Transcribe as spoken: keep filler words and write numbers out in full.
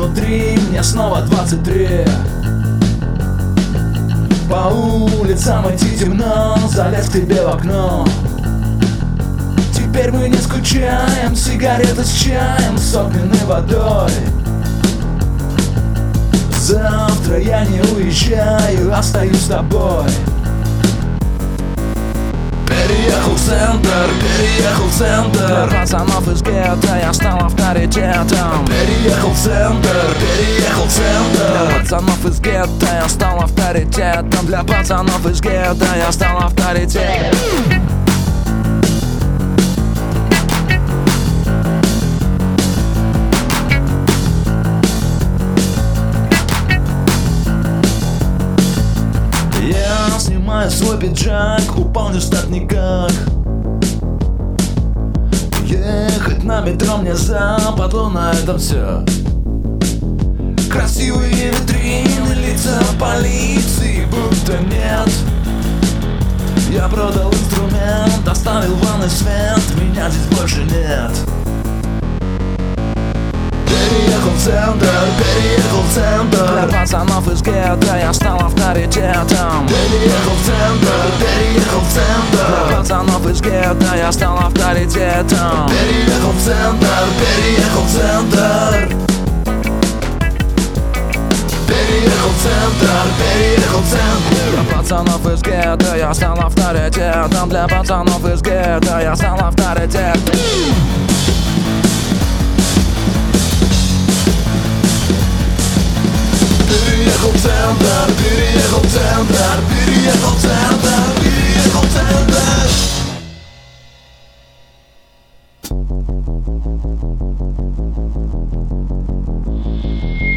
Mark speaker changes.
Speaker 1: внутри, мне снова двадцать три. По улицам идти темно, залез к тебе в окно. Теперь мы не скучаем, сигареты с чаем, с огненной водой. Завтра я не уезжаю, остаюсь с тобой. Переехал в центр, переехал в центр.
Speaker 2: Для пацанов из гетто я стал авторитетом.
Speaker 1: Переехал в центр, переехал в центр.
Speaker 2: Для пацанов из гетто я стал авторитетом. Для пацанов из гетто я стал авторитетом.
Speaker 1: Я снимаю свой пиджак, упал не встать никак. Ехать на метро мне западло, на этом все. Красивые витрины, лица полиции будто нет. Я продал инструмент, оставил ванный свет, меня здесь больше нет. Переехал в центр, переехал в центр.
Speaker 2: Для пацанов из гетто я стал авторитетом.
Speaker 1: Переехал в центр, переехал в центр.
Speaker 2: Для пацанов из гетто я стал авторитетом.
Speaker 1: Переехал в центр, переехал в центр. Переехал в центр, переехал в центр.
Speaker 2: Для пацанов из гетто я стал авторитетом. Для пацанов из гетто я стал авторитетом.
Speaker 1: Переехал в центр, переехал в центр, переехал в центр, переехал в центр.